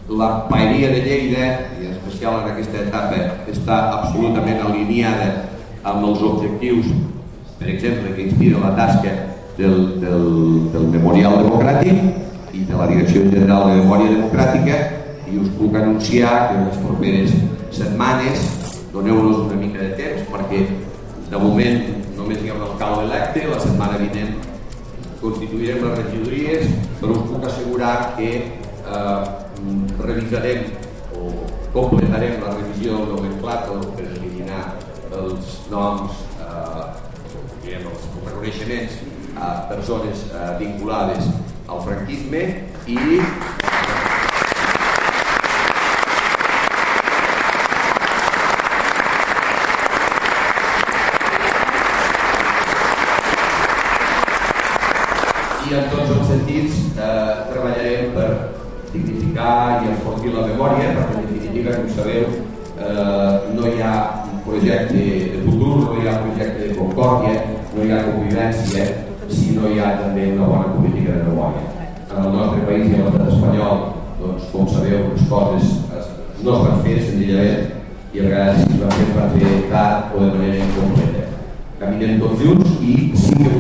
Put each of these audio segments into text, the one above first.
La paeria de Lleida, i en especial en aquesta etapa, està absolutament alineada amb els objectius, per exemple, que inspira la tasca del Memorial Democràtic i de la Direcció General de Memòria Democràtica, i us puc anunciar que en les properes setmanes doneu-nos una mica de temps, perquè de moment només hi ha un alcalde electe. La setmana vinent constituirem les regidories, però us puc assegurar que revisarem o completarem la revisió del nomenclàtor per eliminar els noms, els reconeixements a persones vinculades al franquisme i en tots els sentits treballarem per dignificar i enfortir la memòria, perquè en definitiva, com sabeu, no hi ha un projecte de futur, no hi ha projecte de concòrdia, no hi ha convivència si no hi ha també una bona política de memòria. En el nostre país i a l'estat espanyol, doncs, com sabeu, les coses no es van fer senzillament, i a vegades si es van fer tard o de manera incompleta. Caminem tots junts i sí que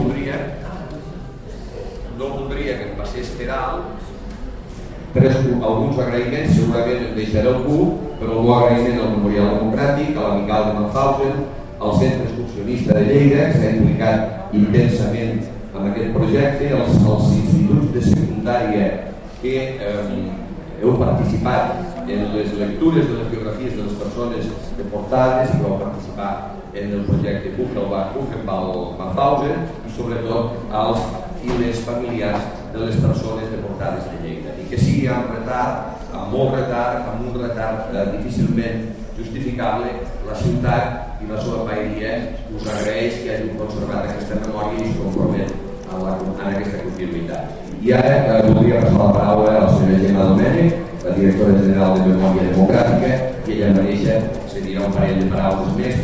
no voldria que em passés per alt alguns agraïments. Segurament em deixaré algú, però el meu agraïment al Memorial Democràtic, a l'Amical de Mauthausen, al Centre Excursionista de Lleida, que s'ha implicat intensament en aquest projecte, als instituts de secundària que heu participat en les lectures de les biografies de les persones deportades i que vau participar en el projecte Buchenwald-Mauthausen, i sobretot als i les familiars de les persones deportades de Lleida, i que sigui amb retard, amb molt retard, amb un retard difícilment justificable, la ciutat i la seva paeria us agraeix que hagi conservat aquesta memòria i es compromet en aquesta continuïtat. I ara voldria passar la paraula a la senyora Gemma Domènech, la directora general de Memòria Democràtica, i ella mateixa se dirà un parell de paraules més,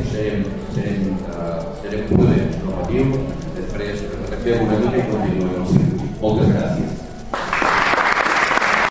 serem prudents, no patiu, després refem una mica i continuem el circuit. Moltes gràcies.